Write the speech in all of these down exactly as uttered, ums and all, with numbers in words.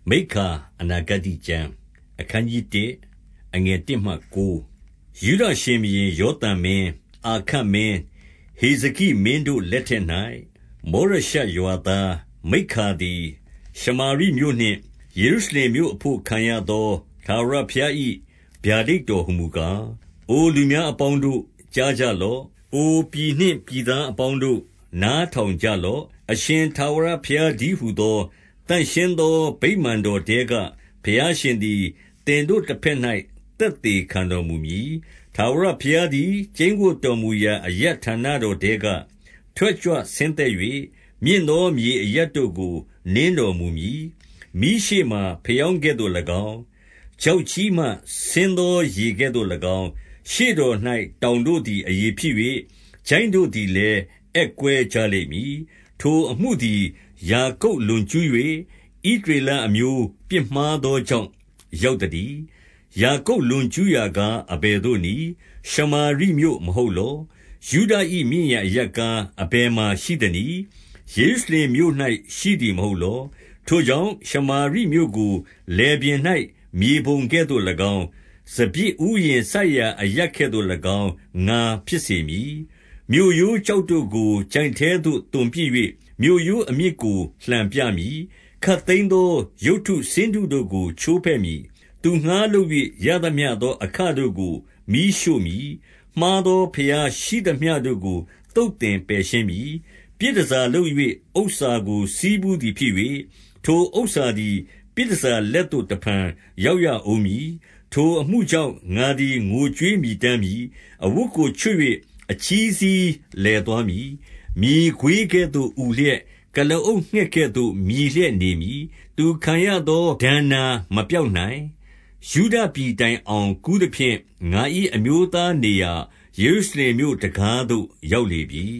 မိက္ခာအနာဂတ္တိကျမ်းအခန်းကြီးတစ်အငယ်တစ်မှကိုးယုဒရှင်ဘုရင်ယောသံမင်းအာခတ်မင်းဟေဇကိမင်းတို့လက်ထက်၌မောရရှရွာသားမိက္ခာသည်ရှမာရိမြို့နှင့်ယေရုရှလင်မြို့အဖို့ခံရသောထာဝရဘုရား၏ဗျာဒိတ်တော်ဟူမူကားအိုလူများအပေါင်းတို့ကြားကြလော့အိုပြည်နှင့်ပြည်သားအပေါင်းတို့နားထောင်ကြလော့အရှင်ထာဝရဘုရားဒီဟုသောတန်ရှင်းသောဗိမာန်တော်တဲကဘုရားရှင်သည်တင်တို့တစ်ဖက်၌သက်သေခံတော်မူမည်ထာဝရဘုရားသည်ကျင်းကိုတော်မူရာအယတ်ဌာနတော်တဲကထွက်ကြွဆင်းသက်၍မြင့်သောမြေအယတ်တို့ကိုနင်းတော်မူမည်မိရှိမှဖျောင်းကဲ့သို့၎င်းကြောက်ကြီးမှဆင်းသောရေကဲ့သို့၎င်းရှေ့တော်၌တောင်တို့သည်အေဖြစ်၍ဂျိုင်းတို့သည်လည်းအက်ကွဲကြလိမ့်မည်ထိုအမှုသည်ယာကုပ်လွန်ကျူး၍ဣသရေလအမျိုးပြစ်မှားသောကြောင့်ရောက်တည်းယာကုပ်လွန်ကျူးရာကအဘယ်သို့နည်းရှမာရိမြို့မဟုတ်လောယူဒ၏မြင့်ရာအရပ်ကားအဘယ်မှာရှိသနည်းယေရုရှလင်မြို့၌ရှိသည်မဟုတ်လောထိုကြောင့်ရှမာရိမြို့ကိုလေပြင်၌မြေပုံကဲ့သို့၎င်းစပြည့်ဥယျင်ဆက်ရာအရက်ကဲ့သို့၎င်းငါဖြစ်စေမည်မြို့ရိုးကြောက်တို့ကိုကြိုင်ထဲသို့တွန်ပြည့်၍မြို့ရိုးအမြစ်ကိုလှန်ပြမည်ခတ်သိမ်းသောရုတ်ထုစင်းထုတို့ကိုချိုးဖဲ့မည်သူငှားလုပ်၍ရသမျှသောအခတို့ကိုမီးရှို့မည်မှားသောဖျားရှိသမျှတို့ကိုတုတ်တင်ပယ်ရှင်းမည်ပြည်တစားလုပ်၍ဥစ္စာကိုစီးပူးသည်ဖြစ်၍ထိုဥစ္စာသည်ပြည်တစားလက်သို့တဖန်ရောက်ရအောင်မည်ထိုအမှုကြောင့်ငါသည်ငိုကြွေးမိတမ်းမည်အဝတ်ကိုချွတ်၍အချီးစီးလဲသွားမည်မြေခွေးကဲ့သို့ဥလျက်ကလအုပ်ငှက်ကဲ့သို့မြည်လျက်နေမည်သူခံရသောဒဏ္ဍာမပြောက်နိုင်ယူဒပြည်တိုင်အောင်ကူးသည်ဖြင့်ငါ၏အမျိုးသားနေရာယေရုရှလင်မြို့တကားသို့ရောက်လေပြီ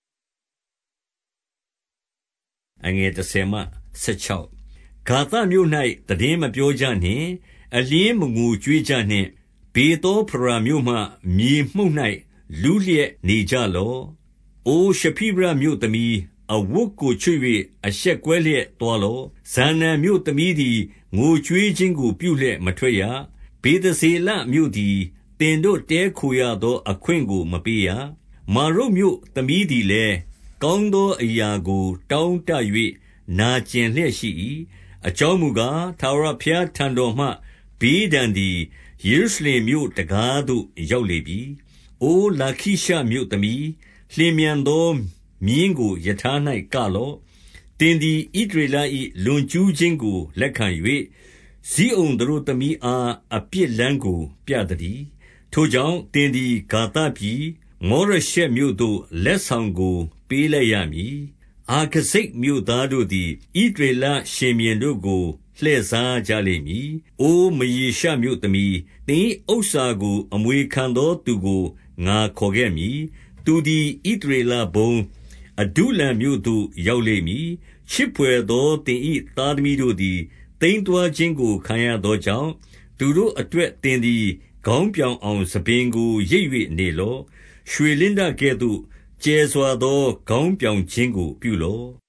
အငယ်တစ်ဆယ်မှဆက်ချောက်ဂါသမြို့၌တည်င်းမပြောကြနှင့်အလင်းမငိုကြွေးကြနှင့်ဘေသောဖရာမြို့မှမြေမှုန့်၌လူးလျက်နေကြလော့အိုရှဖိရမြို့သမီးအဝတ်ကိုချွတ်၍အရှက်ကွဲလျက်သွားလော့ဇာနန်မြို့သမီးသည်ငိုကြွေးခြင်းကိုပြုလျက်မထွက်ရဘေသဇေလမြို့သည်တင်တို့တဲခိုရသောအခွင့်ကိုမပေးရမာရုတ်မြို့သမီးသည်လည်းကောင်းသောအရာကိုတောင်းတ၍နာကျင်လျက်ရှိ၏အကြောင်းမူကားထာဝရဘုရားထံတော်မှဘေးဒဏ်သည်ယေရုရှလင်မြို့တကားသို့ရောက်လေပြီအိုလာခိရှမြို့သမီးလျင်မြန်သောမြင်းကိုယထာ၌ကလော့တင်သည်ဣသရေလ၏လွန်ကျူးခြင်းကိုလက်ခံ၍ဇိအုန်တို့သမီးအားအပြစ်လန်းကိုပြတည်းထိုကြောင့်တင်သည်ဂါသပြည်မောရရှက်မြို့သို့လက်ဆောင်ကိုပေးလိုက်ရမည်အာခဇိတ်မြို့သားတို့သည်ဣသရေလရှင်ဘုရင်တို့ကိုလှည့်စားကြလိမ့်မည်အိုမယေရှမြို့သမီးသင်ဥစ္စာကိုအမွေခံသောသူကိုငါခေါ်ခဲ့မည်သူသည်ဣသရေလဘုံအဒုလံမြို့သို့ရောက်လိမ့်မည်ချစ်ဖွယ်သောသင်၏သားသမီးတို့သည်တိမ်သွာခြင်းကိုခံရသောကြောင့်သူတို့အတွက်သင်သည်ခေါင်းပြောင်အောင်သပင်ကိုရိပ်၍နေလော့ရွှေလင်းတကဲ့သို့ကျဲစွာသောခေါင်းပြောင်ခြင်းကိုပြုလော့